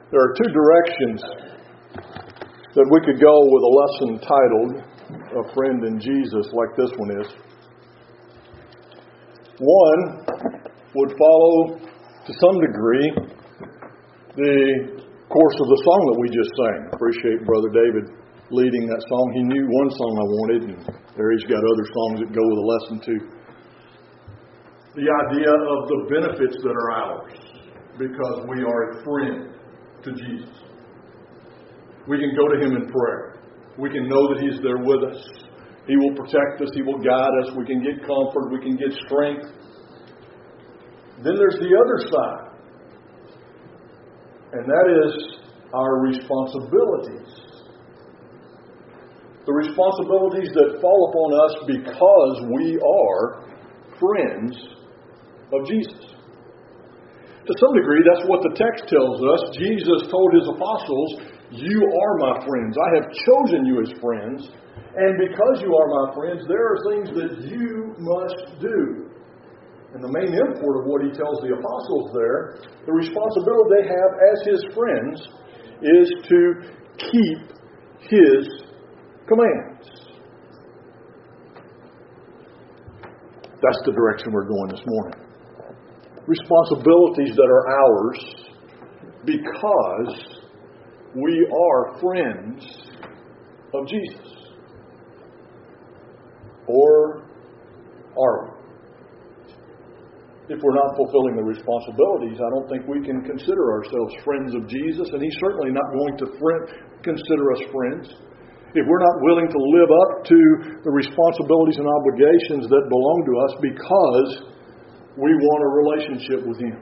There are two directions that we could go with a lesson titled "A Friend in Jesus," like this one is. One would follow, to some degree, the course of the song that we just sang. I appreciate Brother David leading that song. He knew one song I wanted, and there he's got other songs that go with the lesson too. The idea of the benefits that are ours because we are a friend to Jesus. We can go to Him in prayer. We can know that He's there with us. He will protect us. He will guide us. We can get comfort. We can get strength. Then there's the other side. And that is our responsibilities. The responsibilities that fall upon us because we are friends of Jesus. To some degree, that's what the text tells us. Jesus told His apostles, "You are my friends. I have chosen you as friends. And because you are my friends, there are things that you must do." And the main import of what He tells the apostles there, the responsibility they have as His friends, is to keep His commands. That's the direction we're going this morning. Responsibilities that are ours because we are friends of Jesus. Or are we? If we're not fulfilling the responsibilities, I don't think we can consider ourselves friends of Jesus, and He's certainly not going to consider us friends if we're not willing to live up to the responsibilities and obligations that belong to us because we want a relationship with Him.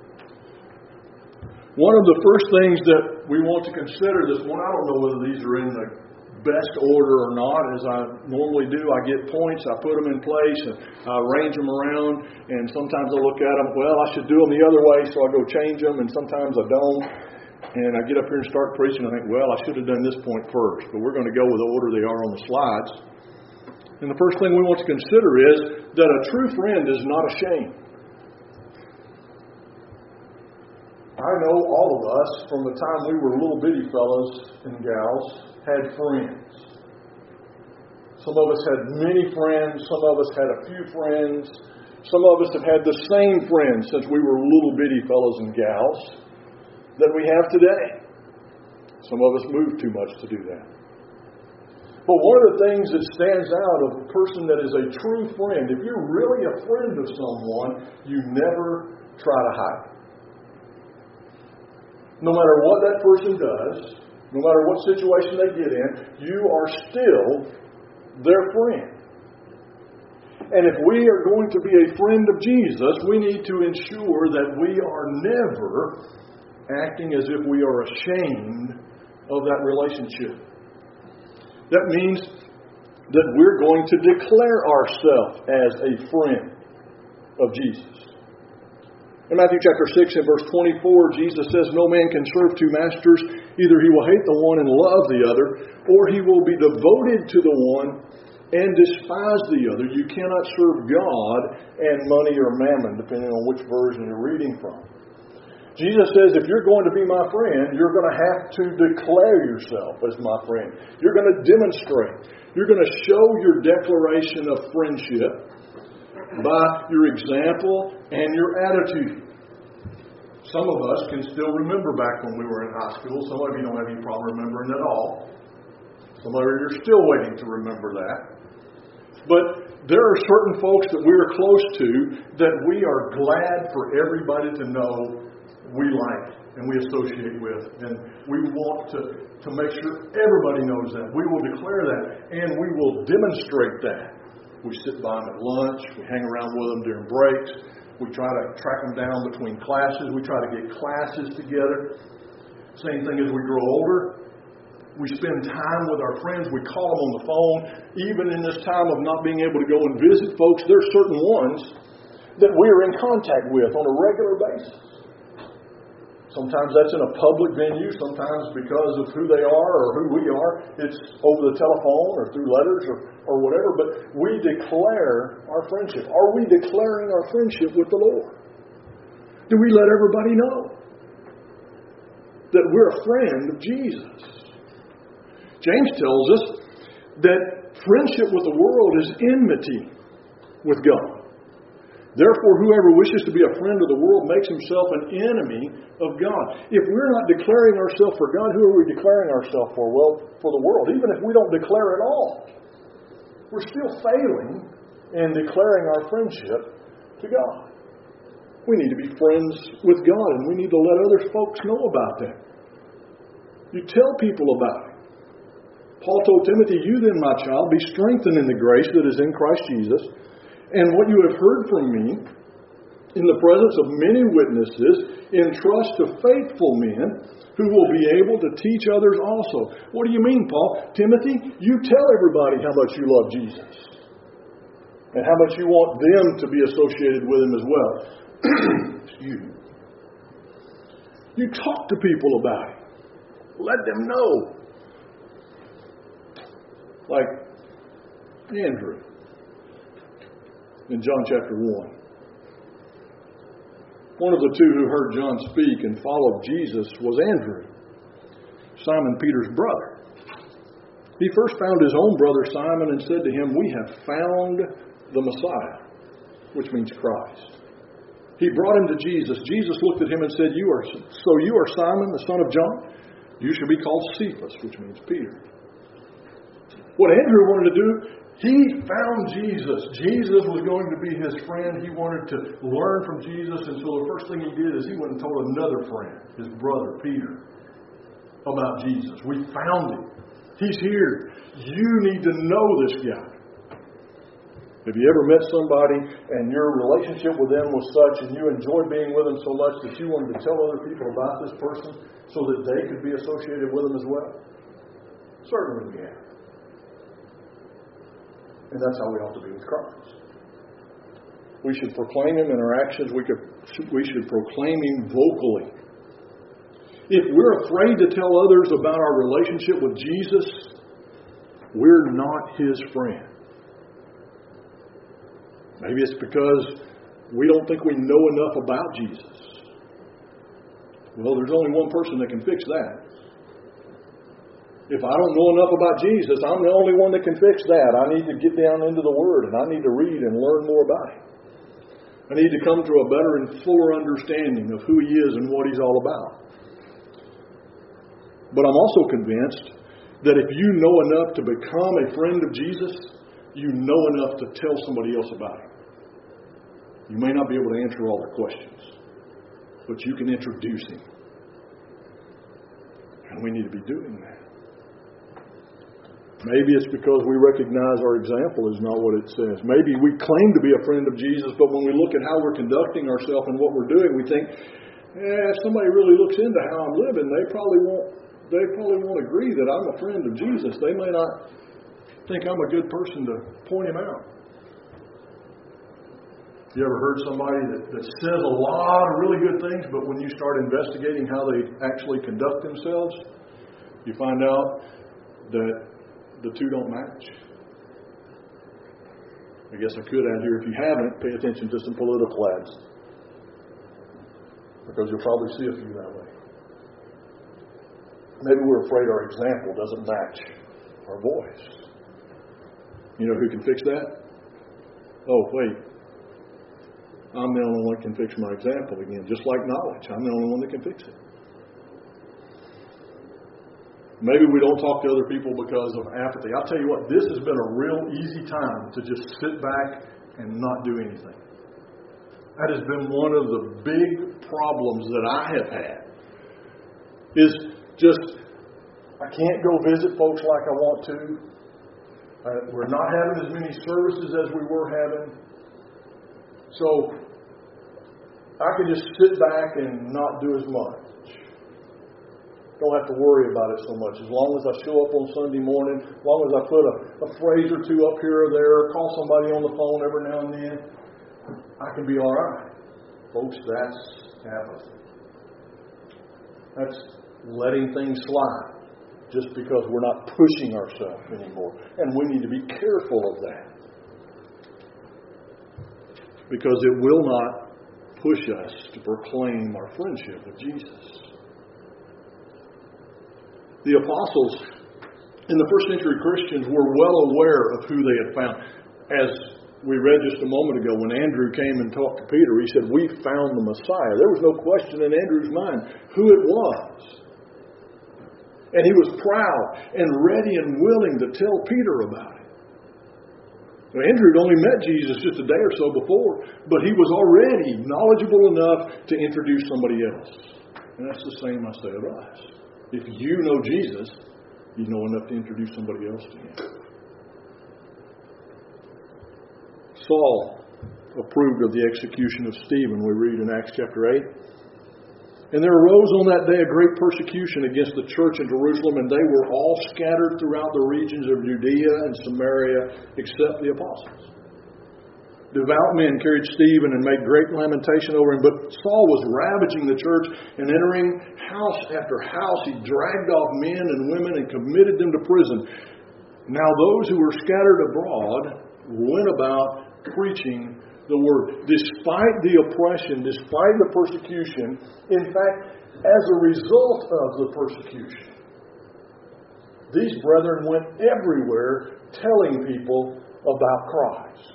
One of the first things that we want to consider this morning, I don't know whether these are in the best order or not. As I normally do, I get points, I put them in place, and I arrange them around, and sometimes I look at them, well, I should do them the other way, so I go change them, and sometimes I don't. And I get up here and start preaching, and I think, well, I should have done this point first. But we're going to go with the order they are on the slides. And the first thing we want to consider is that a true friend is not ashamed. I know all of us, from the time we were little bitty fellas and gals, had friends. Some of us had many friends. Some of us had a few friends. Some of us have had the same friends since we were little bitty fellas and gals that we have today. Some of us moved too much to do that. But one of the things that stands out of a person that is a true friend, if you're really a friend of someone, you never try to hide. No matter what that person does, no matter what situation they get in, you are still their friend. And if we are going to be a friend of Jesus, we need to ensure that we are never acting as if we are ashamed of that relationship. That means that we're going to declare ourselves as a friend of Jesus. In Matthew chapter 6 and verse 24, Jesus says, "No man can serve two masters. Either he will hate the one and love the other, or he will be devoted to the one and despise the other. You cannot serve God and money or mammon," depending on which version you're reading from. Jesus says, if you're going to be my friend, you're going to have to declare yourself as my friend. You're going to demonstrate. You're going to show your declaration of friendship by your example and your attitude. Some of us can still remember back when we were in high school. Some of you don't have any problem remembering at all. Some of you are still waiting to remember that. But there are certain folks that we are close to that we are glad for everybody to know we like and we associate with. And we want to make sure everybody knows that. We will declare that and we will demonstrate that. We sit by them at lunch. We hang around with them during breaks. We try to track them down between classes. We try to get classes together. Same thing as we grow older. We spend time with our friends. We call them on the phone. Even in this time of not being able to go and visit folks, there are certain ones that we are in contact with on a regular basis. Sometimes that's in a public venue. Sometimes because of who they are or who we are, it's over the telephone or through letters or whatever. But we declare our friendship. Are we declaring our friendship with the Lord? Do we let everybody know? that we're a friend of Jesus. James tells us that friendship with the world is enmity with God. Therefore, whoever wishes to be a friend of the world makes himself an enemy of God. If we're not declaring ourselves for God, who are we declaring ourselves for? Well, for the world. Even if we don't declare at all, we're still failing in declaring our friendship to God. We need to be friends with God, and we need to let other folks know about that. You tell people about it. Paul told Timothy, "You then, my child, be strengthened in the grace that is in Christ Jesus. And what you have heard from me in the presence of many witnesses, entrust to faithful men who will be able to teach others also." What do you mean, Paul? Timothy, you tell everybody how much you love Jesus and how much you want them to be associated with Him as well. Excuse me. You talk to people about it. Let them know. Like Andrew in John chapter 1. One of the two who heard John speak and followed Jesus was Andrew, Simon Peter's brother. He first found his own brother Simon and said to him, "We have found the Messiah," which means Christ. He brought him to Jesus. Jesus looked at him and said, you are Simon, the son of John? You shall be called Cephas," which means Peter. What Andrew wanted to do, he found Jesus. Jesus was going to be his friend. He wanted to learn from Jesus. And so the first thing he did is he went and told another friend, his brother Peter, about Jesus. "We found him. He's here. You need to know this guy." Have you ever met somebody and your relationship with them was such and you enjoyed being with them so much that you wanted to tell other people about this person so that they could be associated with them as well? Certainly we have. And that's how we ought to be with Christ. We should proclaim Him in our actions. We should proclaim Him vocally. If we're afraid to tell others about our relationship with Jesus, we're not His friend. Maybe it's because we don't think we know enough about Jesus. Well, there's only one person that can fix that. If I don't know enough about Jesus, I'm the only one that can fix that. I need to get down into the Word, and I need to read and learn more about Him. I need to come to a better and fuller understanding of who He is and what He's all about. But I'm also convinced that if you know enough to become a friend of Jesus, you know enough to tell somebody else about Him. You may not be able to answer all their questions, but you can introduce Him. And we need to be doing that. Maybe it's because we recognize our example is not what it says. Maybe we claim to be a friend of Jesus, but when we look at how we're conducting ourselves and what we're doing, we think, if somebody really looks into how I'm living, they probably won't agree that I'm a friend of Jesus. They may not think I'm a good person to point Him out. You ever heard somebody that says a lot of really good things, but when you start investigating how they actually conduct themselves, you find out that the two don't match? I guess I could add here, if you haven't, pay attention to some political ads, because you'll probably see a few that way. Maybe we're afraid our example doesn't match our voice. You know who can fix that? Oh, wait. I'm the only one that can fix my example again. Just like knowledge. I'm the only one that can fix it. Maybe we don't talk to other people because of apathy. I'll tell you what, this has been a real easy time to just sit back and not do anything. That has been one of the big problems that I have had. Is just, I can't go visit folks like I want to. We're not having as many services as we were having. So, I can just sit back and not do as much. Don't have to worry about it so much. As long as I show up on Sunday morning, as long as I put a phrase or two up here or there, call somebody on the phone every now and then, I can be all right. Folks, that's apathy. That's letting things slide just because we're not pushing ourselves anymore. And we need to be careful of that. Because it will not push us to proclaim our friendship with Jesus. The apostles and the first century Christians were well aware of who they had found. As we read just a moment ago, when Andrew came and talked to Peter, he said, "We found the Messiah." There was no question in Andrew's mind who it was. And he was proud and ready and willing to tell Peter about it. Now, Andrew had only met Jesus just a day or so before, but he was already knowledgeable enough to introduce somebody else. And that's the same I say of us. If you know Jesus, you know enough to introduce somebody else to him. Saul approved of the execution of Stephen, we read in Acts chapter 8. And there arose on that day a great persecution against the church in Jerusalem, and they were all scattered throughout the regions of Judea and Samaria, except the apostles. Devout men carried Stephen and made great lamentation over him, but Saul was ravaging the church, and entering house after house, he dragged off men and women and committed them to prison. Now those who were scattered abroad went about preaching the word, despite the oppression, despite the persecution. In fact, as a result of the persecution, these brethren went everywhere telling people about Christ.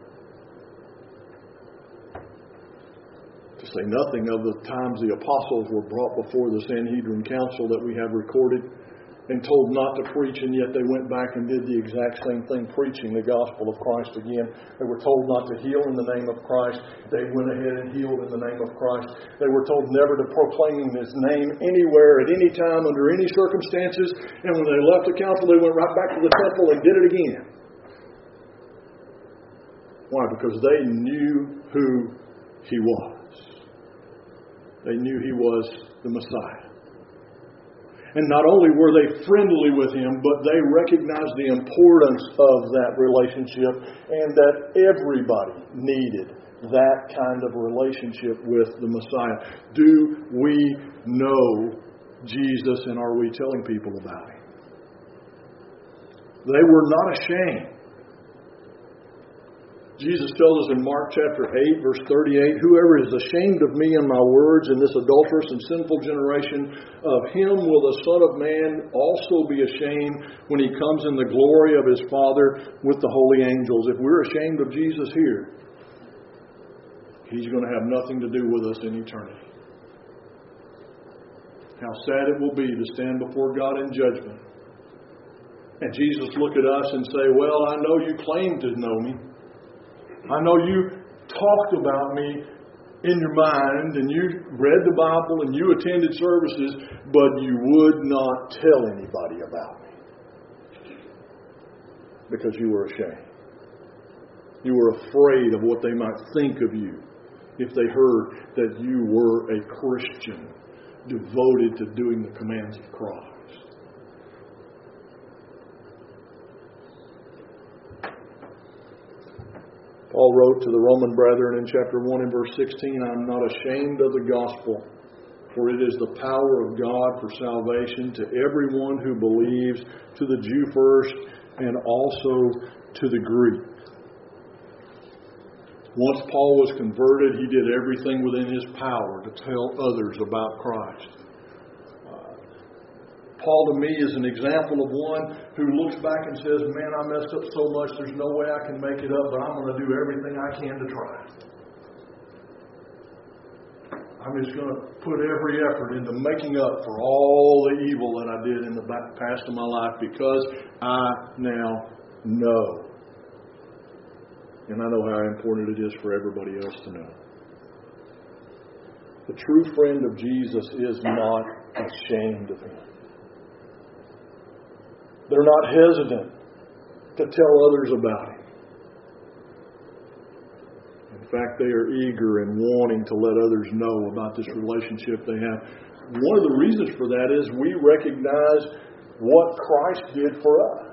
To say nothing of the times the apostles were brought before the Sanhedrin Council that we have recorded and told not to preach, and yet they went back and did the exact same thing, preaching the gospel of Christ again. They were told not to heal in the name of Christ. They went ahead and healed in the name of Christ. They were told never to proclaim His name anywhere, at any time, under any circumstances. And when they left the council, they went right back to the temple and did it again. Why? Because they knew who He was. They knew He was the Messiah. And not only were they friendly with Him, but they recognized the importance of that relationship and that everybody needed that kind of relationship with the Messiah. Do we know Jesus, and are we telling people about Him? They were not ashamed. Jesus tells us in Mark chapter 8, verse 38, "Whoever is ashamed of me and my words in this adulterous and sinful generation, of him will the Son of Man also be ashamed when He comes in the glory of His Father with the holy angels." If we're ashamed of Jesus here, He's going to have nothing to do with us in eternity. How sad it will be to stand before God in judgment and Jesus look at us and say, "Well, I know you claim to know me. I know you talked about me in your mind, and you read the Bible, and you attended services, but you would not tell anybody about me because you were ashamed. You were afraid of what they might think of you if they heard that you were a Christian devoted to doing the commands of Christ." Paul wrote to the Roman brethren in chapter 1 and verse 16, "I am not ashamed of the gospel, for it is the power of God for salvation to everyone who believes, to the Jew first, and also to the Greek." Once Paul was converted, he did everything within his power to tell others about Christ. Paul to me is an example of one who looks back and says, "Man, I messed up so much, there's no way I can make it up, but I'm going to do everything I can to try. I'm just going to put every effort into making up for all the evil that I did in the past of my life, because I now know." And I know how important it is for everybody else to know. The true friend of Jesus is not ashamed of Him. They're not hesitant to tell others about Him. In fact, they are eager and wanting to let others know about this relationship they have. One of the reasons for that is we recognize what Christ did for us.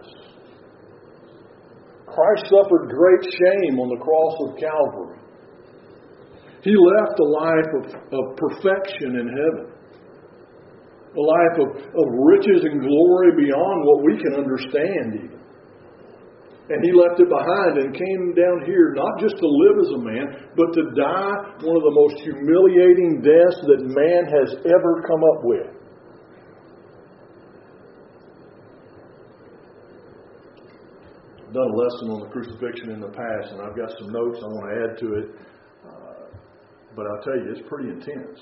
Christ suffered great shame on the cross of Calvary. He left a life of perfection in heaven. A life of riches and glory beyond what we can understand even. And He left it behind and came down here not just to live as a man, but to die one of the most humiliating deaths that man has ever come up with. done a lesson on the crucifixion in the past, and I've got some notes I want to add to it. But I'll tell you, it's pretty intense.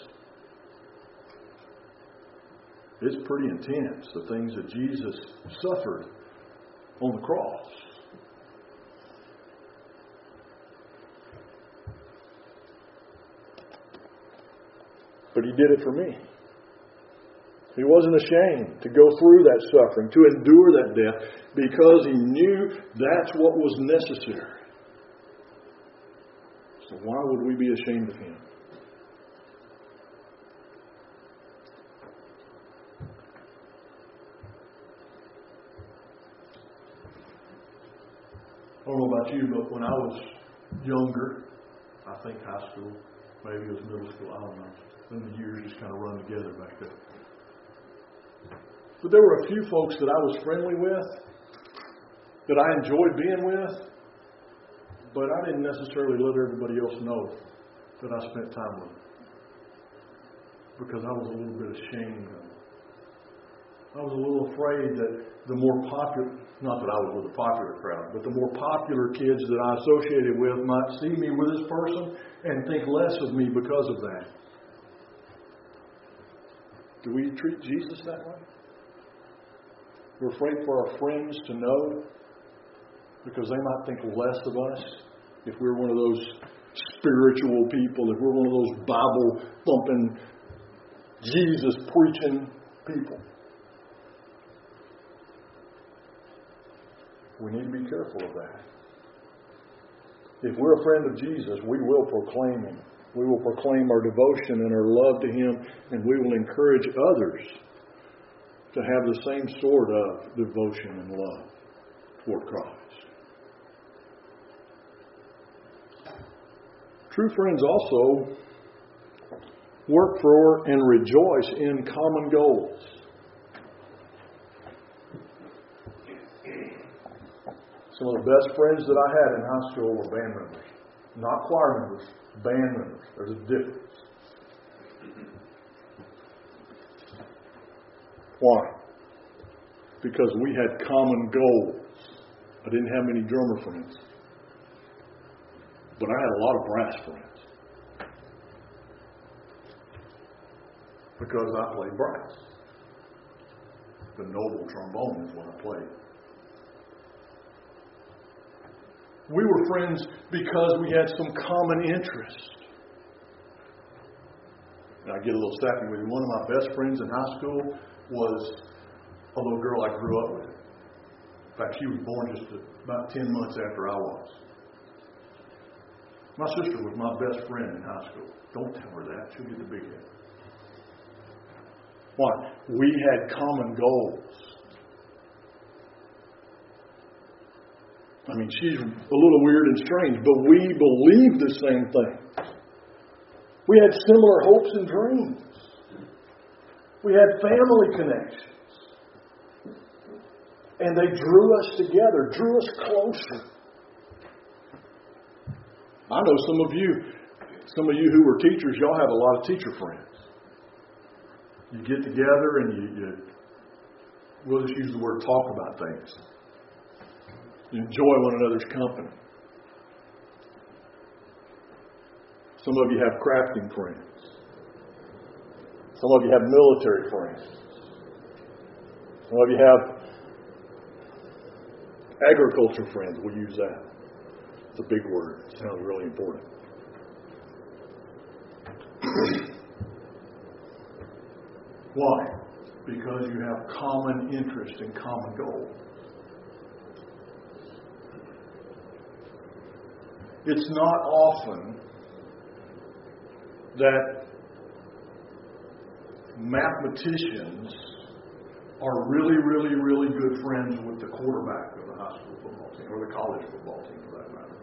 It's pretty intense, the things that Jesus suffered on the cross. But He did it for me. He wasn't ashamed to go through that suffering, to endure that death, because He knew that's what was necessary. So why would we be ashamed of Him? I don't know about you, but when I was younger, I think high school, maybe it was middle school, I don't know. Then the years just kind of run together back there. But there were a few folks that I was friendly with, that I enjoyed being with, but I didn't necessarily let everybody else know that I spent time with them, because I was a little bit ashamed of them. I was a little afraid that the more popular, not that I was with a popular crowd, but the more popular kids that I associated with might see me with this person and think less of me because of that. Do we treat Jesus that way? We're afraid for our friends to know because they might think less of us if we're one of those spiritual people, if we're one of those Bible-thumping, Jesus-preaching people. We need to be careful of that. If we're a friend of Jesus, we will proclaim Him. We will proclaim our devotion and our love to Him, and we will encourage others to have the same sort of devotion and love toward Christ. True friends also work for and rejoice in common goals. Some of the best friends that I had in high school were band members. Not choir members, band members. There's a difference. Why? Because we had common goals. I didn't have many drummer friends, but I had a lot of brass friends. Because I played brass. The noble trombone is what I played. We were friends because we had some common interest. And I get a little sappy with you. One of my best friends in high school was a little girl I grew up with. In fact, she was born just about 10 months after I was. My sister was my best friend in high school. Don't tell her that. She'll get the big head. Why? We had common goals. I mean, she's a little weird and strange, but we believed the same thing. We had similar hopes and dreams. We had family connections. And they drew us together, drew us closer. I know some of you who were teachers, y'all have a lot of teacher friends. You get together and we'll just use the word talk about things. You enjoy one another's company. Some of you have crafting friends. Some of you have military friends. Some of you have agriculture friends. We'll use that. It's a big word. It sounds really important. Why? Because you have common interest and common goals. It's not often that mathematicians are really, really, really good friends with the quarterback of the high school football team or the college football team for that matter.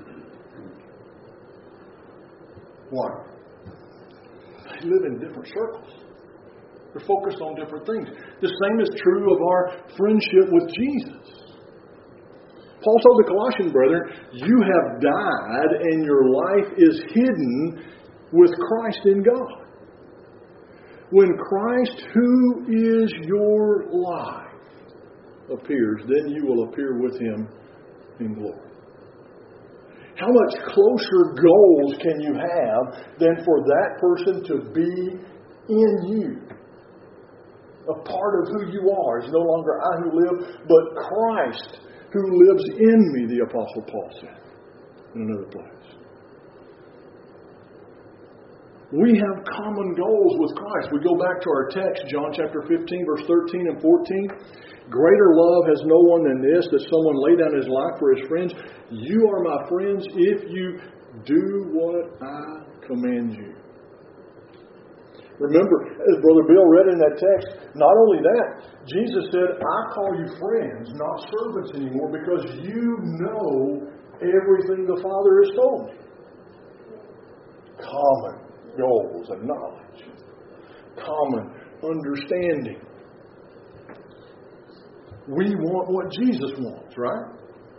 Why? They live in different circles. They're focused on different things. The same is true of our friendship with Jesus. Paul told the Colossian brethren, you have died and your life is hidden with Christ in God. When Christ, who is your life, appears, then you will appear with Him in glory? How much closer goals can you have than for that person to be in you? A part of who you are is no longer I who live, but Christ who lives in me, the Apostle Paul said in another place. We have common goals with Christ. We go back to our text, John chapter 15, verse 13 and 14. Greater love has no one than this, that someone lay down his life for his friends. You are my friends if you do what I command you. Remember, as Brother Bill read in that text, not only that, Jesus said, I call you friends, not servants anymore, because you know everything the Father has told me. Common goals and knowledge. Common understanding. We want what Jesus wants, right?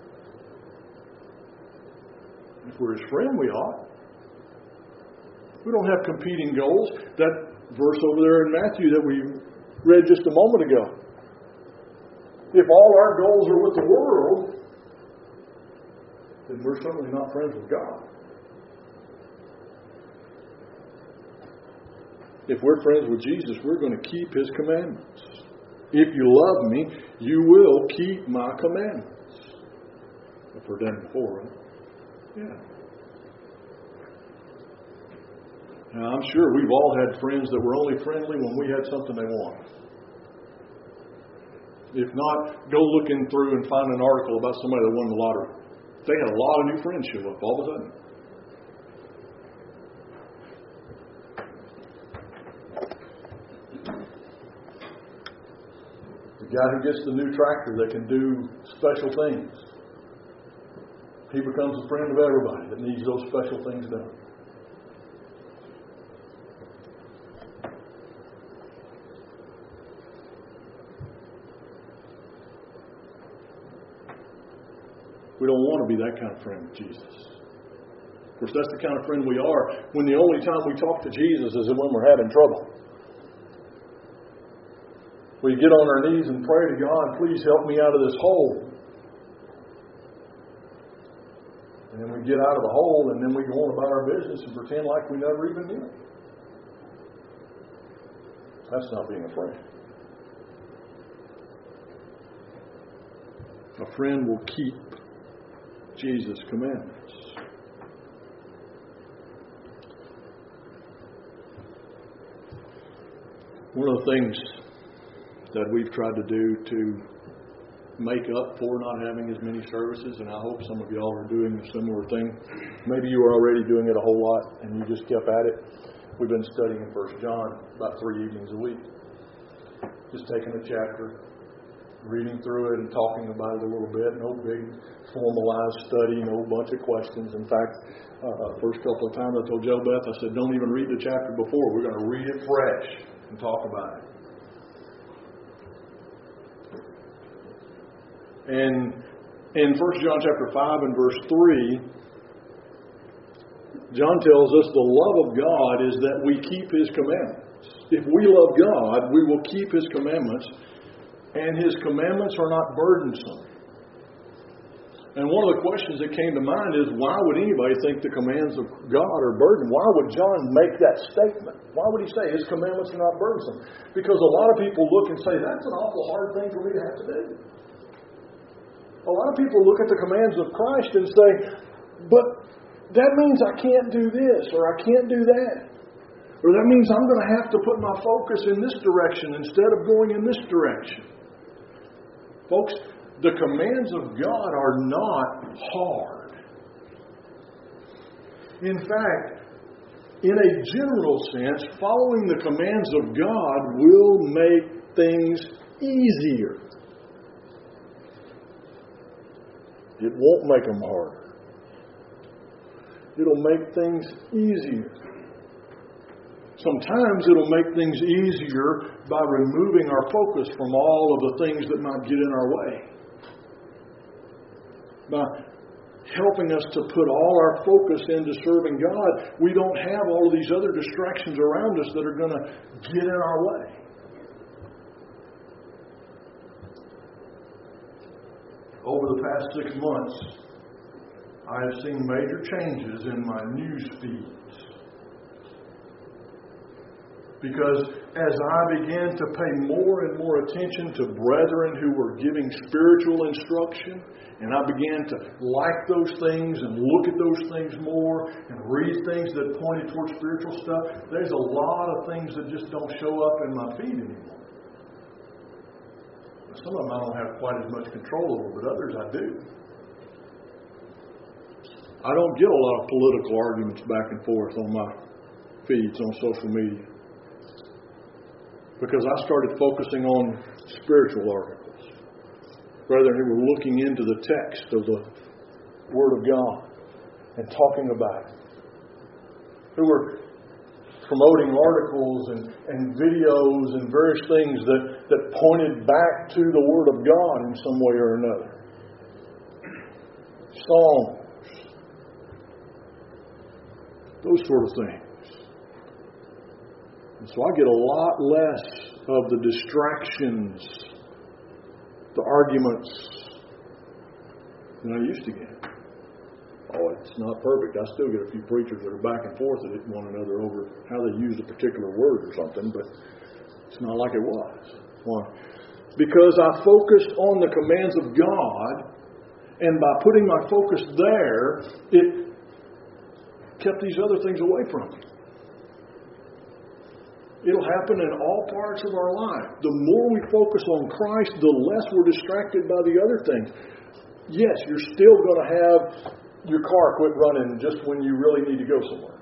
If we're His friend, we ought. We don't have competing goals. That verse over there in Matthew that we read just a moment ago. If all our goals are with the world, then we're certainly not friends with God. If we're friends with Jesus, we're going to keep His commandments. If you love me, you will keep my commandments. If we're done before, right? Yeah. Now, I'm sure we've all had friends that were only friendly when we had something they wanted. If not, go looking through and find an article about somebody that won the lottery. They had a lot of new friends show up all of a sudden. The guy who gets the new tractor that can do special things, he becomes a friend of everybody that needs those special things done. We don't want to be that kind of friend with Jesus. Of course, that's the kind of friend we are when the only time we talk to Jesus is when we're having trouble. We get on our knees and pray to God, please help me out of this hole. And then we get out of the hole and then we go on about our business and pretend like we never even knew it. That's not being a friend. A friend will keep Jesus' commandments. One of the things that we've tried to do to make up for not having as many services, and I hope some of y'all are doing a similar thing. Maybe you were already doing it a whole lot and you just kept at it. We've been studying in 1 John about 3 evenings a week. Just taking a chapter, reading through it and talking about it a little bit. No big formalized study, no bunch of questions. In fact, first couple of times I told Joe Beth, I said, don't even read the chapter before. We're going to read it fresh and talk about it. And in 1 John chapter 5 and verse 3, John tells us the love of God is that we keep His commandments. If we love God, we will keep His commandments. And His commandments are not burdensome. And one of the questions that came to mind is, why would anybody think the commands of God are burden? Why would John make that statement? Why would he say His commandments are not burdensome? Because a lot of people look and say, that's an awful hard thing for me to have to do. A lot of people look at the commands of Christ and say, but that means I can't do this, or I can't do that. Or that means I'm going to have to put my focus in this direction instead of going in this direction. Folks, the commands of God are not hard. In fact, in a general sense, following the commands of God will make things easier. It won't make them harder. It'll make things easier. Sometimes it'll make things easier by removing our focus from all of the things that might get in our way. By helping us to put all our focus into serving God, we don't have all of these other distractions around us that are going to get in our way. over the past 6 months, I have seen major changes in my news feeds. Because as I began to pay more and more attention to brethren who were giving spiritual instruction, and I began to like those things and look at those things more and read things that pointed towards spiritual stuff, there's a lot of things that just don't show up in my feed anymore. Some of them I don't have quite as much control over, but others I do. I don't get a lot of political arguments back and forth on my feeds on social media, because I started focusing on spiritual articles. Brethren who were looking into the text of the Word of God and talking about it. Who were promoting articles and videos and various things that pointed back to the Word of God in some way or another. Songs. Those sort of things. And so I get a lot less of the distractions, the arguments, than I used to get. Oh, it's not perfect. I still get a few preachers that are back and forth at one another over how they use a particular word or something, but it's not like it was. Why? Because I focused on the commands of God, and by putting my focus there, it kept these other things away from me. It'll happen in all parts of our life. The more we focus on Christ, the less we're distracted by the other things. Yes, you're still going to have your car quit running just when you really need to go somewhere.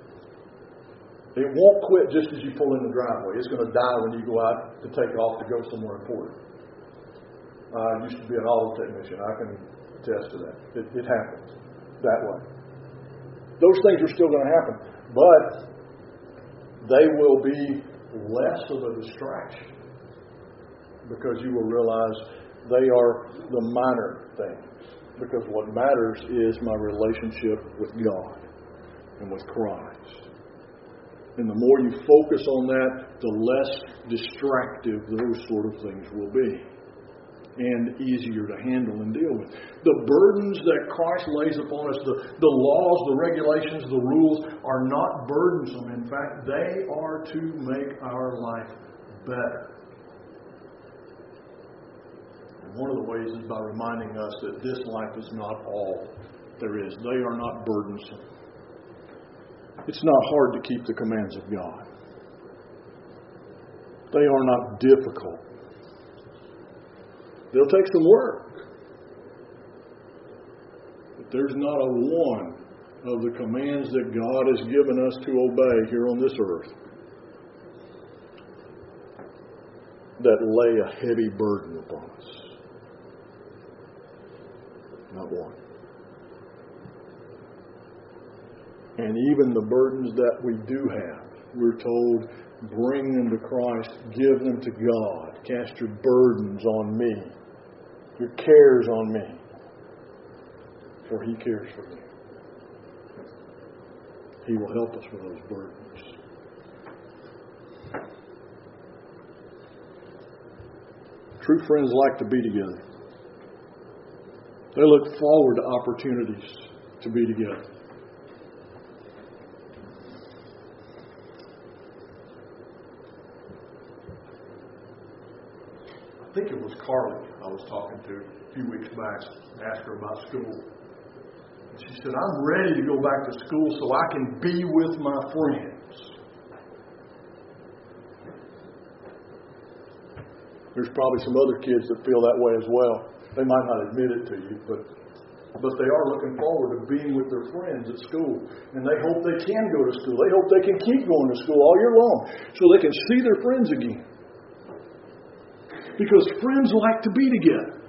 It won't quit just as you pull in the driveway. It's going to die when you go out to take off to go somewhere important. I used to be an auto technician. I can attest to that. It happens that way. Those things are still going to happen, but they will be less of a distraction, because you will realize they are the minor things. Because what matters is my relationship with God and with Christ. And the more you focus on that, the less distractive those sort of things will be. And easier to handle and deal with. The burdens that Christ lays upon us, the laws, the regulations, the rules, are not burdensome. In fact, they are to make our life better. And one of the ways is by reminding us that this life is not all there is. They are not burdensome. It's not hard to keep the commands of God. They are not difficult. They'll take some work. But there's not a one of the commands that God has given us to obey here on this earth that lay a heavy burden upon us. Not one. And even the burdens that we do have, we're told, bring them to Christ, give them to God, cast your burdens on me, your cares on me, for He cares for you. He will help us with those burdens. True friends like to be together. They look forward to opportunities to be together. I think it was Carly I was talking to a few weeks back. I asked her about school. And she said, I'm ready to go back to school so I can be with my friends. There's probably some other kids that feel that way as well. They might not admit it to you, but they are looking forward to being with their friends at school. And they hope they can go to school. They hope they can keep going to school all year long so they can see their friends again. Because friends like to be together.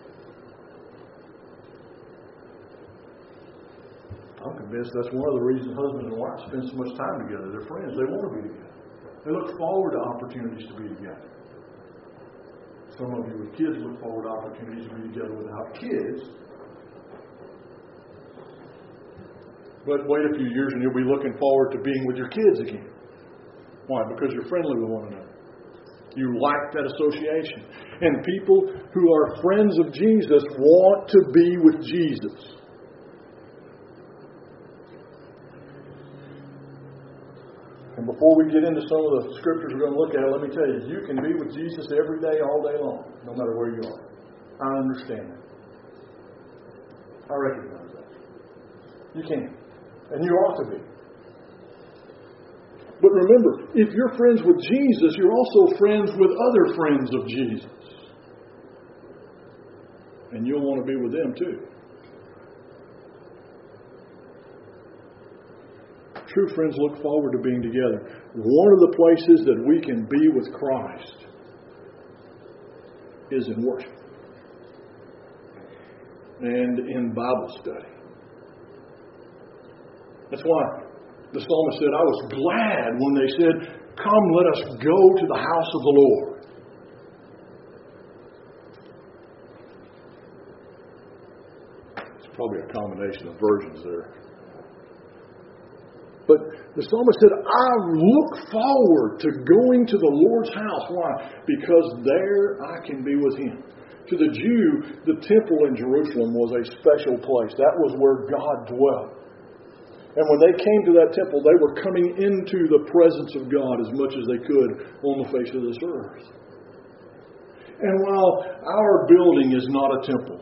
I'm convinced that's one of the reasons husbands and wives spend so much time together. They're friends. They want to be together. They look forward to opportunities to be together. Some of you with kids look forward to opportunities to be together without kids. But wait a few years and you'll be looking forward to being with your kids again. Why? Because you're friendly with one another. You like that association. And people who are friends of Jesus want to be with Jesus. And before we get into some of the scriptures we're going to look at, let me tell you, you can be with Jesus every day, all day long, no matter where you are. I understand that. I recognize that. You can. And you ought to be. But remember, if you're friends with Jesus, you're also friends with other friends of Jesus. And you'll want to be with them too. True friends look forward to being together. One of the places that we can be with Christ is in worship and in Bible study. That's why the psalmist said, I was glad when they said, come, let us go to the house of the Lord. It's probably a combination of versions there. But the psalmist said, I look forward to going to the Lord's house. Why? Because there I can be with Him. To the Jew, the temple in Jerusalem was a special place. That was where God dwelt. And when they came to that temple, they were coming into the presence of God as much as they could on the face of this earth. And while our building is not a temple,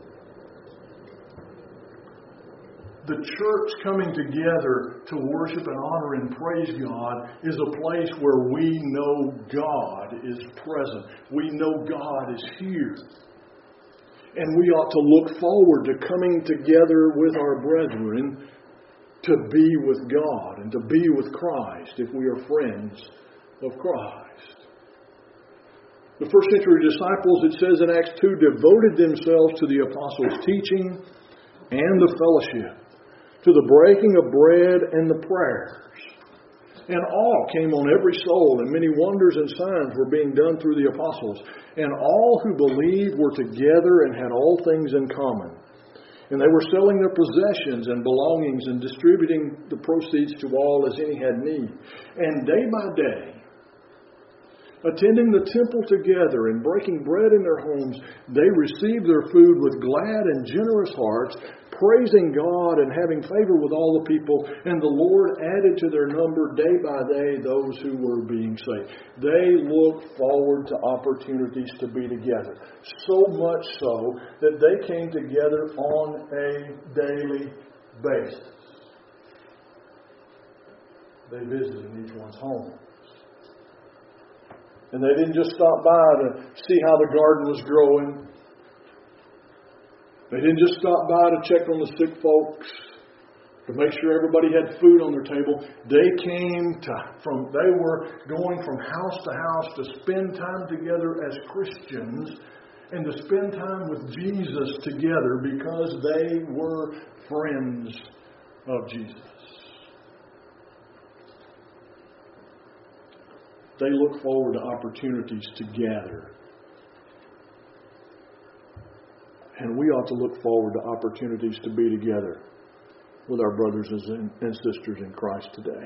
the church coming together to worship and honor and praise God is a place where we know God is present. We know God is here. And we ought to look forward to coming together with our brethren to be with God and to be with Christ if we are friends of Christ. The first century disciples, it says in Acts 2, devoted themselves to the apostles' teaching and the fellowship, to the breaking of bread and the prayers. And awe came on every soul, and many wonders and signs were being done through the apostles. And all who believed were together and had all things in common. And they were selling their possessions and belongings and distributing the proceeds to all as any had need. And day by day, attending the temple together and breaking bread in their homes, they received their food with glad and generous hearts, praising God and having favor with all the people. And the Lord added to their number day by day those who were being saved. They looked forward to opportunities to be together. So much so that they came together on a daily basis. They visited each one's home. And they didn't just stop by to see how the garden was growing. They didn't just stop by to check on the sick folks, to make sure everybody had food on their table. They were going from house to house to spend time together as Christians and to spend time with Jesus together because they were friends of Jesus. They look forward to opportunities to gather. And we ought to look forward to opportunities to be together with our brothers and sisters in Christ today.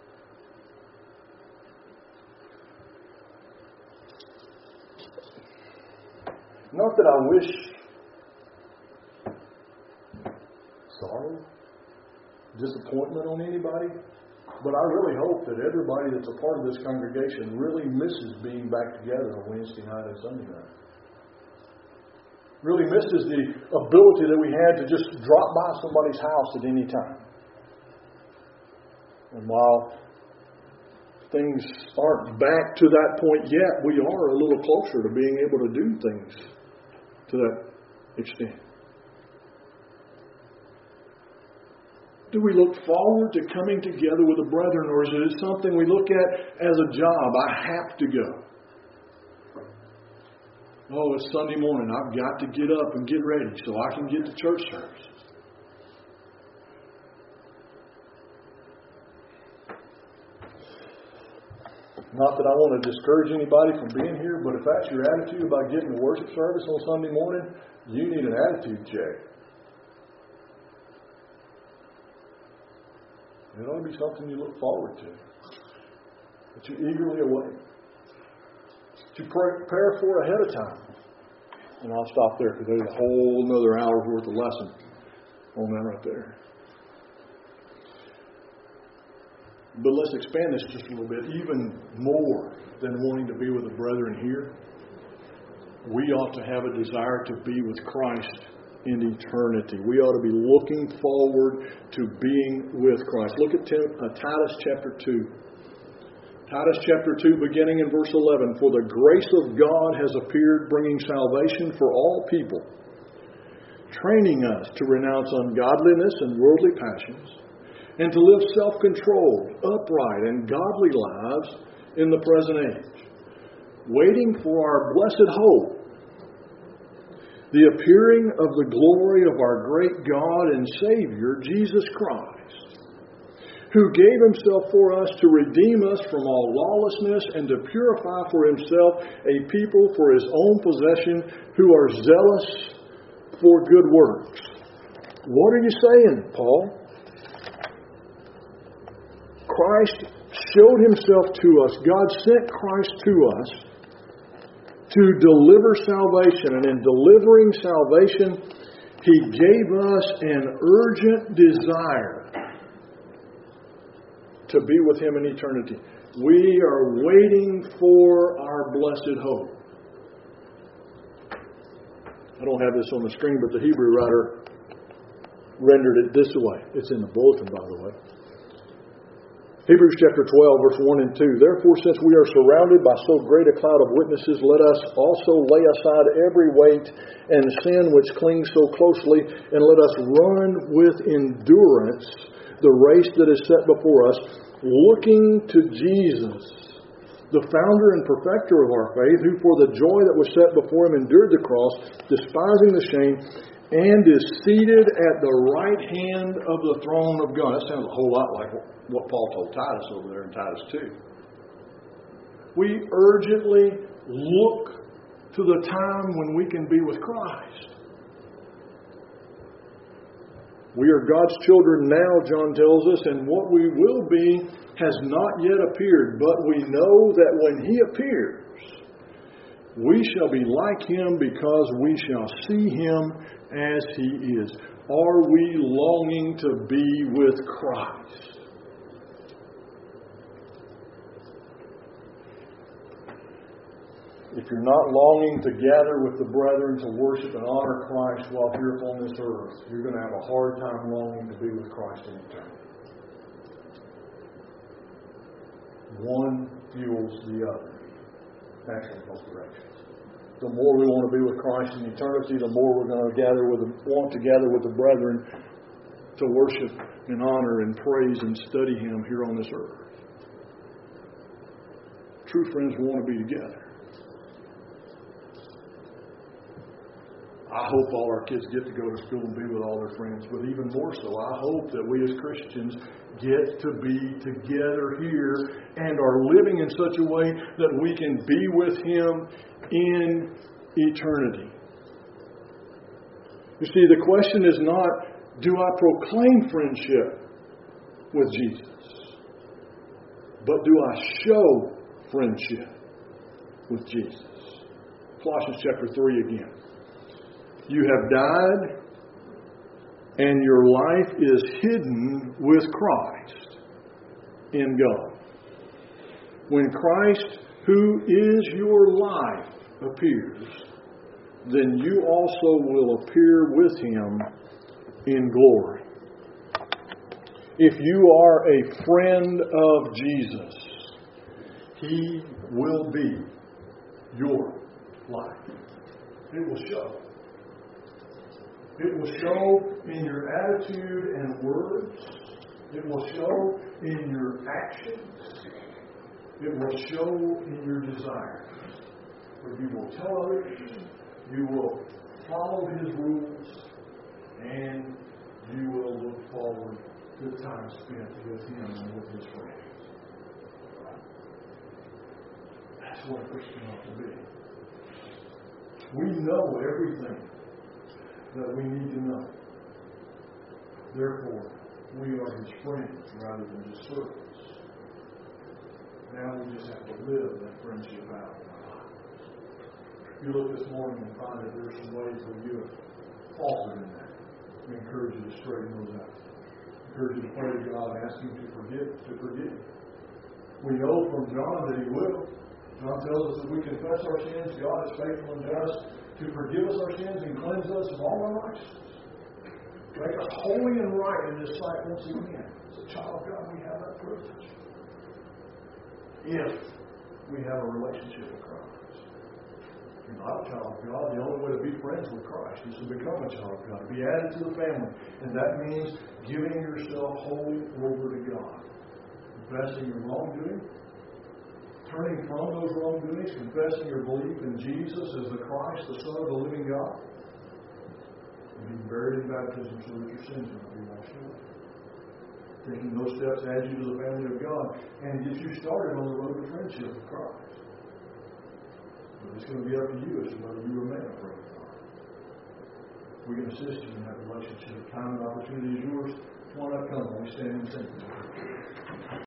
Not that I wish sorrow, disappointment on anybody, but I really hope that everybody that's a part of this congregation really misses being back together on Wednesday night and Sunday night. Really misses the ability that we had to just drop by somebody's house at any time. And while things aren't back to that point yet, we are a little closer to being able to do things to that extent. Do we look forward to coming together with the brethren, or is it something we look at as a job? I have to go. Oh, it's Sunday morning. I've got to get up and get ready so I can get to church service. Not that I want to discourage anybody from being here, but if that's your attitude about getting to worship service on Sunday morning, you need an attitude check. It ought to be something you look forward to, that you eagerly await. to prepare for ahead of time. And I'll stop there because there's a whole another hour's worth of lesson on that right there. But let's expand this just a little bit. Even more than wanting to be with the brethren here, we ought to have a desire to be with Christ in eternity. We ought to be looking forward to being with Christ. Look at Titus chapter 2. Titus chapter 2, beginning in verse 11. For the grace of God has appeared, bringing salvation for all people, training us to renounce ungodliness and worldly passions, and to live self-controlled, upright, and godly lives in the present age, waiting for our blessed hope, the appearing of the glory of our great God and Savior, Jesus Christ, who gave Himself for us to redeem us from all lawlessness and to purify for Himself a people for His own possession who are zealous for good works. What are you saying, Paul? Christ showed Himself to us. God sent Christ to us to deliver salvation. And in delivering salvation, He gave us an urgent desire to be with Him in eternity. We are waiting for our blessed hope. I don't have this on the screen, but the Hebrew writer rendered it this way. It's in the bulletin, by the way. Hebrews chapter 12, verse 1 and 2. Therefore, since we are surrounded by so great a cloud of witnesses, let us also lay aside every weight and sin which clings so closely, and let us run with endurance the race that is set before us, looking to Jesus, the founder and perfecter of our faith, who for the joy that was set before Him endured the cross, despising the shame, and is seated at the right hand of the throne of God. That sounds a whole lot like what Paul told Titus over there in Titus 2. We urgently look to the time when we can be with Christ. We are God's children now, John tells us, and what we will be has not yet appeared. But we know that when He appears, we shall be like Him because we shall see Him as He is. Are we longing to be with Christ? If you're not longing to gather with the brethren to worship and honor Christ while here upon this earth, you're going to have a hard time longing to be with Christ in eternity. One fuels the other. Actually, both directions. The more we want to be with Christ in eternity, the more we're going to want to gather with the brethren to worship and honor and praise and study Him here on this earth. True friends want to be together. I hope all our kids get to go to school and be with all their friends, but even more so, I hope that we as Christians get to be together here and are living in such a way that we can be with Him in eternity. You see, the question is not, do I proclaim friendship with Jesus? But do I show friendship with Jesus? Colossians chapter 3 again. You have died, and your life is hidden with Christ in God. When Christ, who is your life, appears, then you also will appear with Him in glory. If you are a friend of Jesus, He will be your life. It will show. It will show in your attitude and words. It will show in your actions. It will show in your desires. For you will tell others, you will follow His rules, and you will look forward to the time spent with Him and with His friends. That's what a Christian ought to be. We know everything that we need to know. Therefore, we are His friends rather than His servants. Now we just have to live that friendship out in our lives. you look this morning and find that there are some ways where you have faltered in that, we encourage you to straighten those out. We encourage you to pray to God and ask Him to forgive. We know from John that He will. John tells us that we confess our sins, God is faithful and just to forgive us our sins and cleanse us of all unrighteousness. Make us holy and right in His sight once again. As a child of God, we have that privilege. If we have a relationship with Christ. If you're not a child of God, the only way to be friends with Christ is to become a child of God, to be added to the family. And that means giving yourself wholly over to God. Confessing your wrongdoing, turning from those wrongdoings, confessing your belief in Jesus as the Christ, the Son of the living God, and being buried in baptism so that your sins will not be washed away. Taking those steps adds you to the family of God and gets you started on the road to friendship with Christ. But it's going to be up to you as to whether you remain a friend of God. We can assist you in that relationship. Time and opportunity is yours. Come on up, come on. We stand and sing.